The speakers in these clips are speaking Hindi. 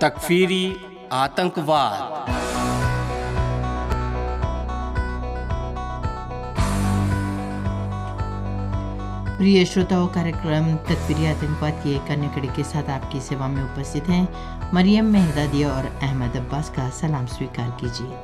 तकफीरी आतंकवाद। प्रिय श्रोताओं, कार्यक्रम तकफीरी आतंकवाद की एक अन्य कड़ी के साथ आपकी सेवा में उपस्थित हैं मरियम मेहदादिया और अहमद अब्बास का सलाम स्वीकार कीजिए।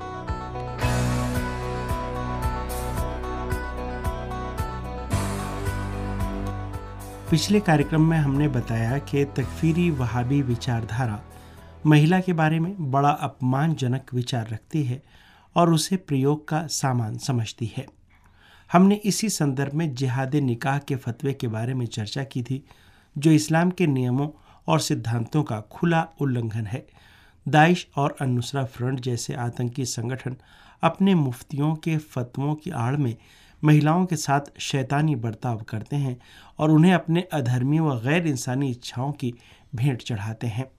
पिछले कार्यक्रम में हमने बताया कि तकफीरी वहाबी विचारधारा महिला के बारे में बड़ा अपमानजनक विचार रखती है और उसे प्रयोग का सामान समझती है। हमने इसी संदर्भ में जिहाद निकाह के फतवे के बारे में चर्चा की थी, जो इस्लाम के नियमों और सिद्धांतों का खुला उल्लंघन है। दाइश और अन-नुसरा फ्रंट जैसे आतंकी संगठन अपने मुफ्तियों के फतवों की आड़ में महिलाओं के साथ शैतानी बर्ताव करते हैं और उन्हें अपने अधर्मी व गैर इंसानी इच्छाओं की भेंट चढ़ाते हैं।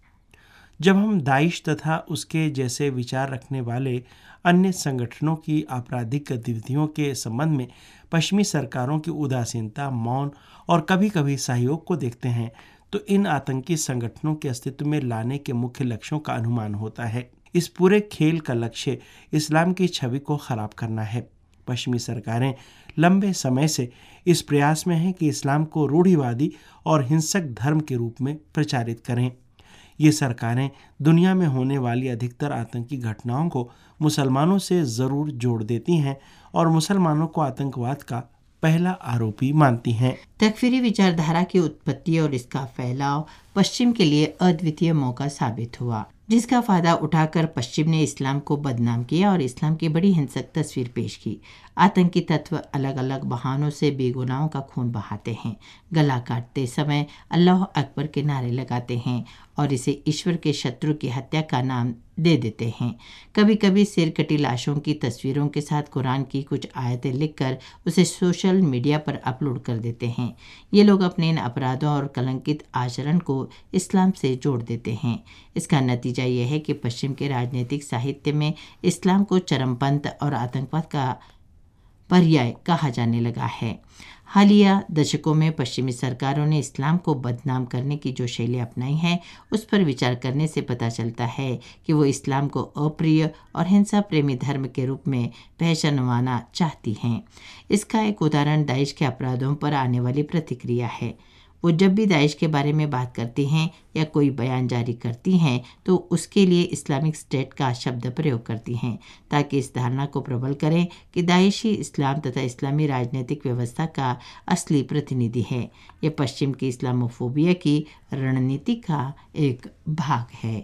जब हम दाइश तथा उसके जैसे विचार रखने वाले अन्य संगठनों की आपराधिक गतिविधियों के संबंध में पश्चिमी सरकारों की उदासीनता, मौन और कभी-कभी सहयोग को देखते हैं, तो इन आतंकी संगठनों के अस्तित्व में लाने के मुख्य लक्ष्यों का अनुमान होता है। इस पूरे खेल का लक्ष्य इस्लाम की छवि को खराब करना है। पश्चिमी सरकारें लंबे समय से इस प्रयास में हैं कि इस्लाम को रूढ़िवादी और हिंसक धर्म के रूप में प्रचारित करें। ये सरकारें दुनिया में होने वाली अधिकतर आतंकी घटनाओं को मुसलमानों से ज़रूर जोड़ देती हैं और मुसलमानों को आतंकवाद का पहला आरोपी मानती हैं। तकफीरी विचारधारा की उत्पत्ति और इसका फैलाव पश्चिम के लिए अद्वितीय मौका साबित हुआ, जिसका फायदा उठाकर पश्चिम ने इस्लाम को बदनाम किया और इस्लाम की बड़ी हिंसक तस्वीर पेश की। आतंकी तत्व अलग अलग बहानों से बेगुनाहों का खून बहाते हैं, गला काटते समय अल्लाह अकबर के नारे लगाते हैं और इसे ईश्वर के शत्रु की हत्या का नाम दे देते हैं। कभी कभी सिर कटी लाशों की तस्वीरों के साथ कुरान की कुछ आयतें लिखकर उसे सोशल मीडिया पर अपलोड कर देते हैं। ये लोग अपने इन अपराधों और कलंकित आचरण को इस्लाम से जोड़ देते हैं। इसका नतीजा यह है कि पश्चिम के राजनीतिक साहित्य में इस्लाम को चरमपंथ और आतंकवाद का पर्याय कहा जाने लगा है। हालिया दशकों में पश्चिमी सरकारों ने इस्लाम को बदनाम करने की जो शैली अपनाई है, उस पर विचार करने से पता चलता है कि वो इस्लाम को अप्रिय और हिंसा प्रेमी धर्म के रूप में पहचानवाना चाहती हैं। इसका एक उदाहरण दाइश के अपराधों पर आने वाली प्रतिक्रिया है। वो जब भी दाइश के बारे में बात करती हैं या कोई बयान जारी करती हैं, तो उसके लिए इस्लामिक स्टेट का शब्द प्रयोग करती हैं, ताकि इस धारणा को प्रबल करें कि दाइश ही इस्लाम तथा इस्लामी राजनीतिक व्यवस्था का असली प्रतिनिधि है। यह पश्चिम की इस्लामोफोबिया की रणनीति का एक भाग है।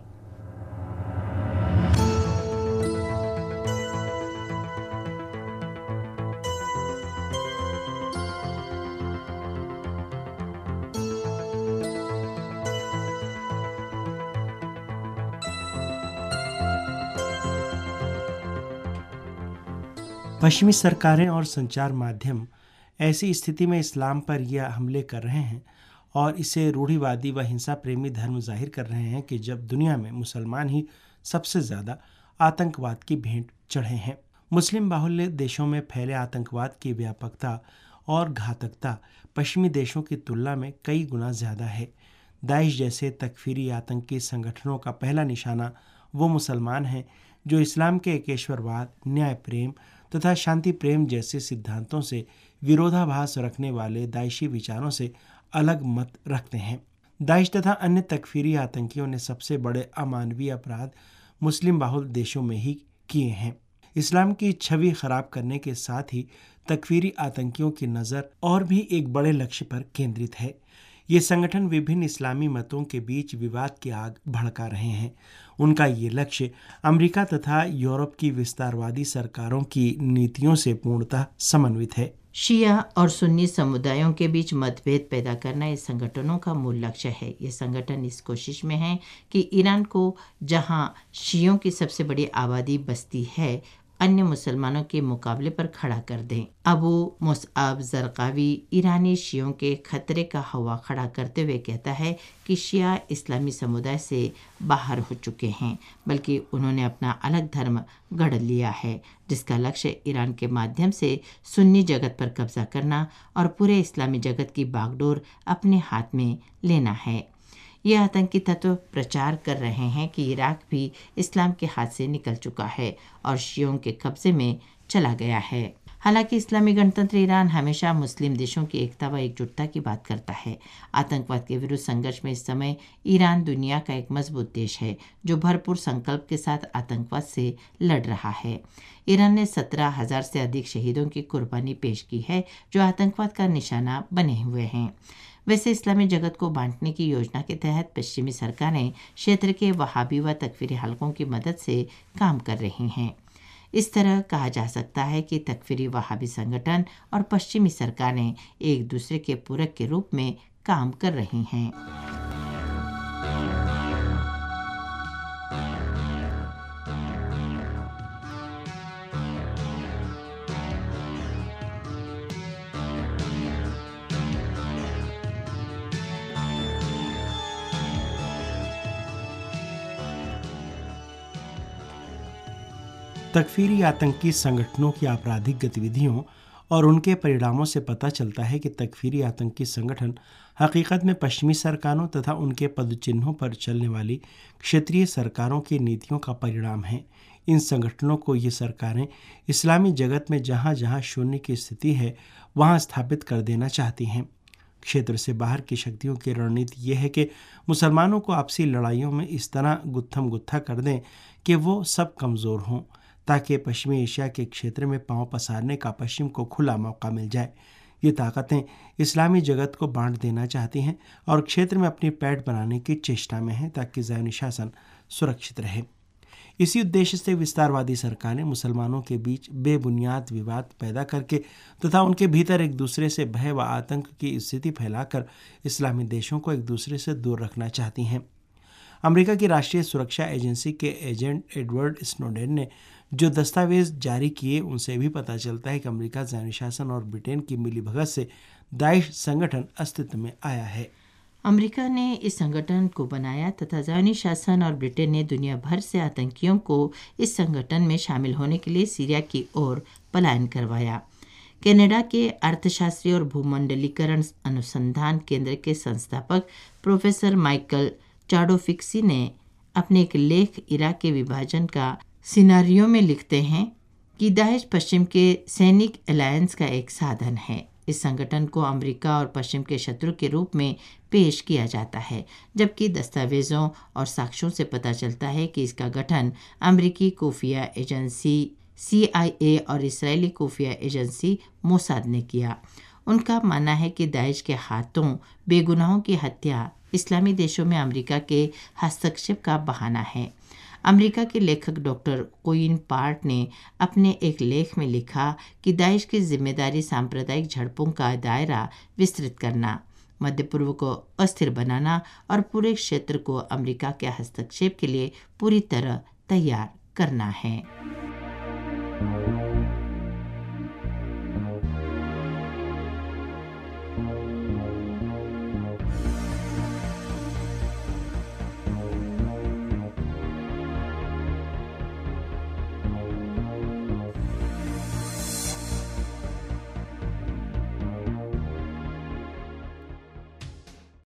पश्चिमी सरकारें और संचार माध्यम ऐसी स्थिति में इस्लाम पर यह हमले कर रहे हैं और इसे रूढ़िवादी व हिंसा प्रेमी धर्म जाहिर कर रहे हैं कि जब दुनिया में मुसलमान ही सबसे ज़्यादा आतंकवाद की भेंट चढ़े हैं। मुस्लिम बाहुल्य देशों में फैले आतंकवाद की व्यापकता और घातकता पश्चिमी देशों की तुलना में कई गुना ज़्यादा है। दाइश जैसे तकफीरी आतंकी संगठनों का पहला निशाना वो मुसलमान हैं जो इस्लाम के एकेश्वरवाद, न्याय प्रेम तथा शांति प्रेम जैसे सिद्धांतों से विरोधाभास रखने वाले दाइशी विचारों से अलग मत रखते हैं। दाइश तथा अन्य तकफीरी आतंकियों ने सबसे बड़े अमानवीय अपराध मुस्लिम बाहुल देशों में ही किए हैं। इस्लाम की छवि खराब करने के साथ ही तकफीरी आतंकियों की नज़र और भी एक बड़े लक्ष्य पर केंद्रित है। ये संगठन विभिन्न इस्लामी मतों के बीच विवाद की आग भड़का रहे हैं। उनका ये लक्ष्य अमेरिका तथा यूरोप की विस्तारवादी सरकारों की नीतियों से पूर्णतः समन्वित है। शिया और सुन्नी समुदायों के बीच मतभेद पैदा करना इस संगठनों का मूल लक्ष्य है। ये संगठन इस कोशिश में है कि ईरान को, जहां शियों की सबसे बड़ी आबादी बसती है, अन्य मुसलमानों के मुकाबले पर खड़ा कर दें। अबू मुसअब ज़रक़ावी ईरानी शियों के खतरे का हवा खड़ा करते हुए कहता है कि शिया इस्लामी समुदाय से बाहर हो चुके हैं, बल्कि उन्होंने अपना अलग धर्म गढ़ लिया है, जिसका लक्ष्य ईरान के माध्यम से सुन्नी जगत पर कब्जा करना और पूरे इस्लामी जगत की बागडोर अपने हाथ में लेना है। ये आतंकी तत्व प्रचार कर रहे हैं कि इराक भी इस्लाम के हाथ से निकल चुका है और शियों के कब्जे में चला गया है। हालांकि इस्लामी गणतंत्र ईरान हमेशा मुस्लिम देशों की एकता व एकजुटता की बात करता है। आतंकवाद के विरुद्ध संघर्ष में इस समय ईरान दुनिया का एक मजबूत देश है जो भरपूर संकल्प के साथ आतंकवाद से लड़ रहा है। ईरान ने 17,000 से अधिक शहीदों की कुर्बानी पेश की है जो आतंकवाद का निशाना बने हुए हैं। वैसे इस्लामी जगत को बांटने की योजना के तहत पश्चिमी सरकारें क्षेत्र के वहाबी व तकफीरी हलकों की मदद से काम कर रही हैं। इस तरह कहा जा सकता है कि तकफीरी वहाबी संगठन और पश्चिमी सरकारें एक दूसरे के पूरक के रूप में काम कर रही हैं। तकफीरी आतंकी संगठनों की आपराधिक गतिविधियों और उनके परिणामों से पता चलता है कि तकफीरी आतंकी संगठन हकीकत में पश्चिमी सरकारों तथा उनके पदचिन्हों पर चलने वाली क्षेत्रीय सरकारों की नीतियों का परिणाम है। इन संगठनों को ये सरकारें इस्लामी जगत में जहाँ जहाँ शून्य की स्थिति है वहाँ स्थापित कर देना चाहती हैं। क्षेत्र से बाहर की शक्तियों की रणनीति यह है कि मुसलमानों को आपसी लड़ाइयों में इस तरह गुत्थम गुत्था कर दें कि वो सब कमज़ोर हों, ताकि पश्चिमी एशिया के क्षेत्र में पांव पसारने का पश्चिम को खुला मौका मिल जाए। ये ताकतें इस्लामी जगत को बांट देना चाहती हैं और क्षेत्र में अपनी पैठ बनाने की चेष्टा में हैं ताकि ज़ायोनी शासन सुरक्षित रहे। इसी उद्देश्य से विस्तारवादी सरकारें मुसलमानों के बीच बेबुनियाद विवाद पैदा करके तथा उनके भीतर एक दूसरे से भय व आतंक की स्थिति फैलाकर इस्लामी देशों को एक दूसरे से दूर रखना चाहती हैं। अमेरिका की राष्ट्रीय सुरक्षा एजेंसी के एजेंट एडवर्ड स्नोडेन ने जो दस्तावेज जारी किए उनसे भी पता चलता है कि अमेरिका, ज़ायोनी शासन और ब्रिटेन की मिलीभगत से दाइश संगठन अस्तित्व में आया है। अमेरिका ने इस संगठन को बनाया तथा ज़ायोनी शासन और ब्रिटेन ने दुनिया भर से आतंकियों को इस संगठन में शामिल होने के लिए सीरिया की ओर पलायन करवाया। कनाडा के अर्थशास्त्री और भूमंडलीकरण अनुसंधान केंद्र के संस्थापक प्रोफेसर माइकल चाडोफिक्सी ने अपने एक लेख इराक के विभाजन का सिनारियो में लिखते हैं कि दाइश पश्चिम के सैनिक अलायंस का एक साधन है। इस संगठन को अमेरिका और पश्चिम के शत्रु के रूप में पेश किया जाता है, जबकि दस्तावेजों और साक्ष्यों से पता चलता है कि इसका गठन अमेरिकी खुफिया एजेंसी CIA और इस्राएली खुफिया एजेंसी मोसाद ने किया। उनका मानना है कि दाइश के हाथों बेगुनाहों की हत्या इस्लामी देशों में अमेरिका के हस्तक्षेप का बहाना है। अमेरिका के लेखक डॉक्टर कोइन पार्ट ने अपने एक लेख में लिखा कि दाइश की जिम्मेदारी सांप्रदायिक झड़पों का दायरा विस्तृत करना, मध्य पूर्व को अस्थिर बनाना और पूरे क्षेत्र को अमेरिका के हस्तक्षेप के लिए पूरी तरह तैयार करना है।